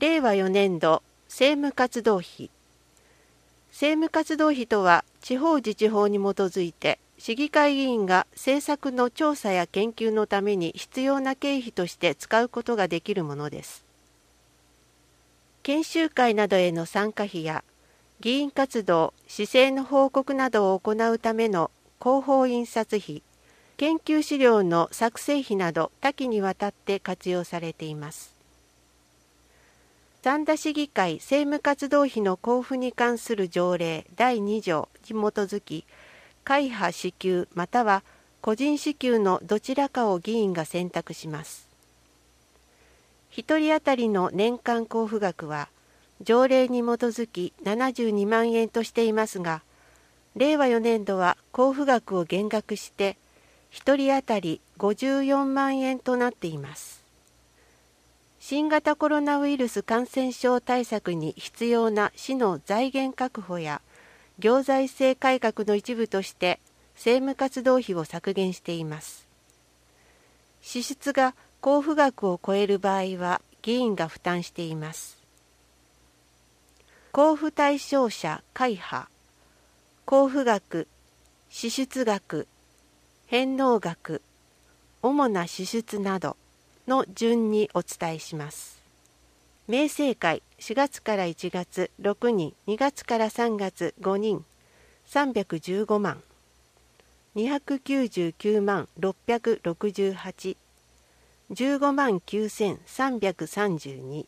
令和4年度政務活動費。政務活動費とは、地方自治法に基づいて、市議会議員が政策の調査や研究のために必要な経費として使うことができるものです。研修会などへの参加費や、議員活動、市政の報告などを行うための広報印刷費、研究資料の作成費など多岐にわたって活用されています。三田市議会政務活動費の交付に関する条例第2条に基づき、会派支給または個人支給のどちらかを議員が選択します。1人当たりの年間交付額は、条例に基づき72万円としていますが、令和4年度は交付額を減額して、1人当たり54万円となっています。新型コロナウイルス感染症対策に必要な市の財源確保や行財政改革の一部として政務活動費を削減しています。支出が交付額を超える場合は議員が負担しています。交付対象者会派、交付額、支出額、返納額、主な支出などの順にお伝えします。明正会4月から1月6人、2月から3月5人、315万、299万668、15万9332。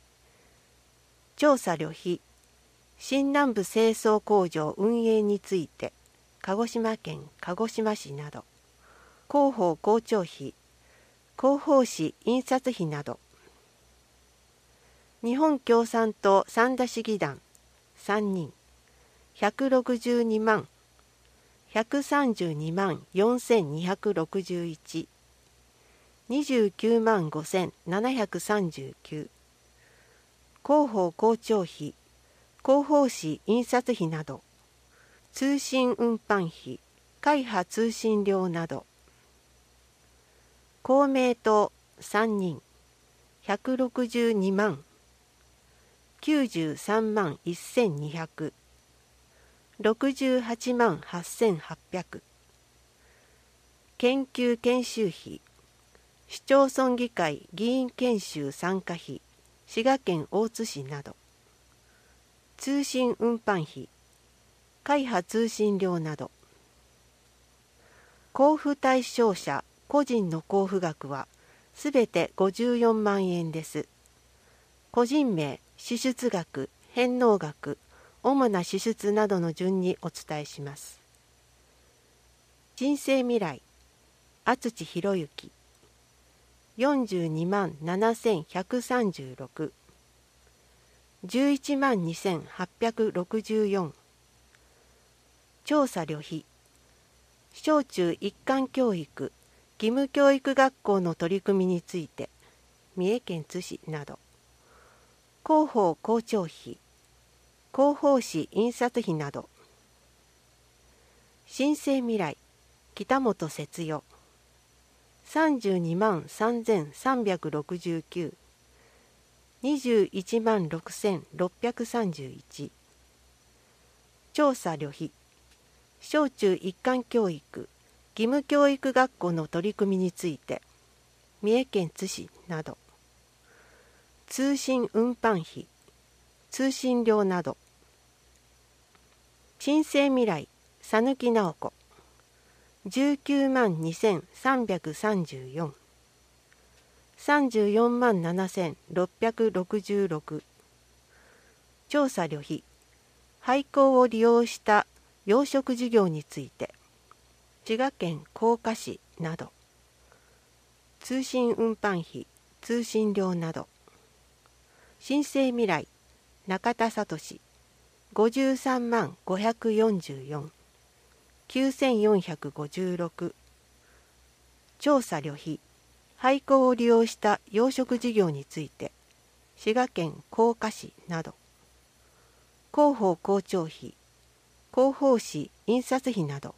調査旅費、新南部清掃工場運営について、鹿児島県鹿児島市など、広報広聴費、広報誌印刷費など。日本共産党三田市議団3人、162万、132万4261、29万5739。広報広聴費、広報誌印刷費など。通信運搬費、会派通信料など。公明党3人、162万、93万1200、68万8800。研究研修費、市町村議会議員研修参加費、滋賀県大津市など。通信運搬費、会派通信料など。交付対象者個人の交付額はすべて54万円です。個人名、支出額、返納額、主な支出などの順にお伝えします。新生未来、厚地博之、42万7136、11万2864。調査旅費、小中一貫教育、義務教育学校の取り組みについて、三重県津市など。広報広聴費、広報誌印刷費など。新生未来、北本節代、32万3369、21万6631。調査旅費、小中一貫教育、義務教育学校の取り組みについて、三重県津市など。通信運搬費、通信料など。新生未来、佐貫直子、19万2334、34万7666。調査旅費、廃校を利用した養殖事業について、滋賀県甲賀市など。通信運搬費、通信料など。新生未来、中田聡、53万544、9456。調査旅費、廃校を利用した養殖事業について、滋賀県甲賀市など。広報広聴費、広報誌印刷費など。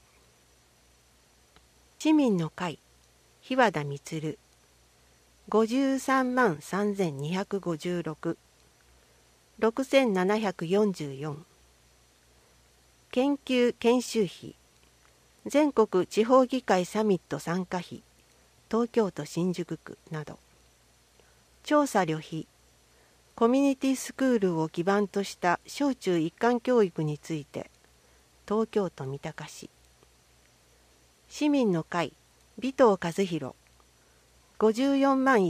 市民の会、日和田充、53万3256、 6744。研究研修費、全国地方議会サミット参加費、東京都新宿区など。調査旅費、コミュニティスクールを基盤とした小中一貫教育について、東京都三鷹市。市民の会、尾藤和弘、54万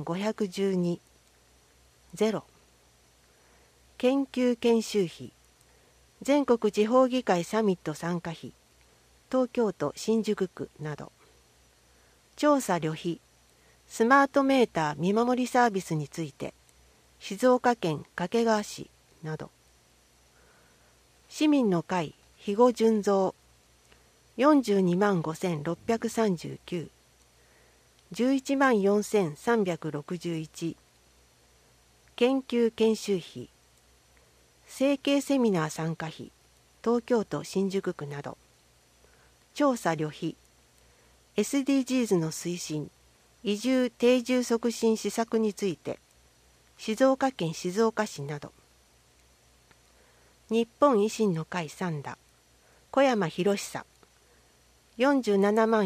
1512、0。研究研修費、全国地方議会サミット参加費、東京都新宿区など。調査旅費、スマートメーター見守りサービスについて、静岡県掛川市など。市民の会、肥後純三、42万5639、11万4361。研究研修費、整形セミナー参加費、東京都新宿区など。調査旅費、SDGs の推進、移住定住促進施策について、静岡県静岡市など。日本維新の会三田、小山博久、47万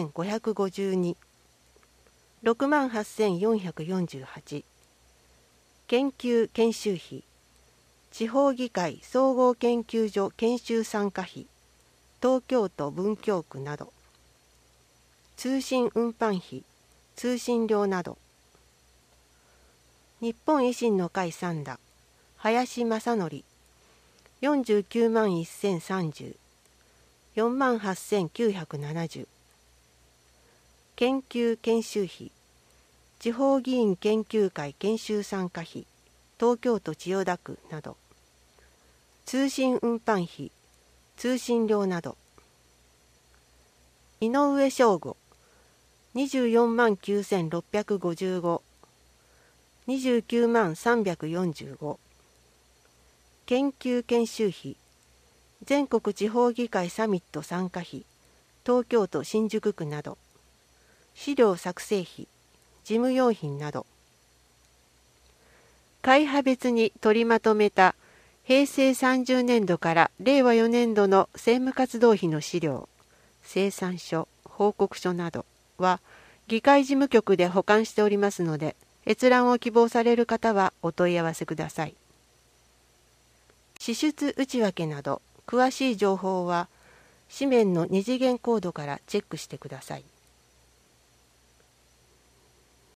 1552、6万8448。研究研修費、地方議会総合研究所研修参加費、東京都文京区など。通信運搬費、通信料など。日本維新の会三田、林正則、49万1030、4万8970。研究研修費、地方議員研究会研修参加費、東京都千代田区など。通信運搬費、通信料など。井上翔吾、24万9655、29万345。研究研修費、全国地方議会サミット参加費、東京都新宿区など。資料作成費、事務用品など。会派別に取りまとめた平成30年度から令和4年度の政務活動費の資料、精算書、報告書などは議会事務局で保管しておりますので、閲覧を希望される方はお問い合わせください。支出内訳など詳しい情報は紙面の2次元コードからチェックしてください。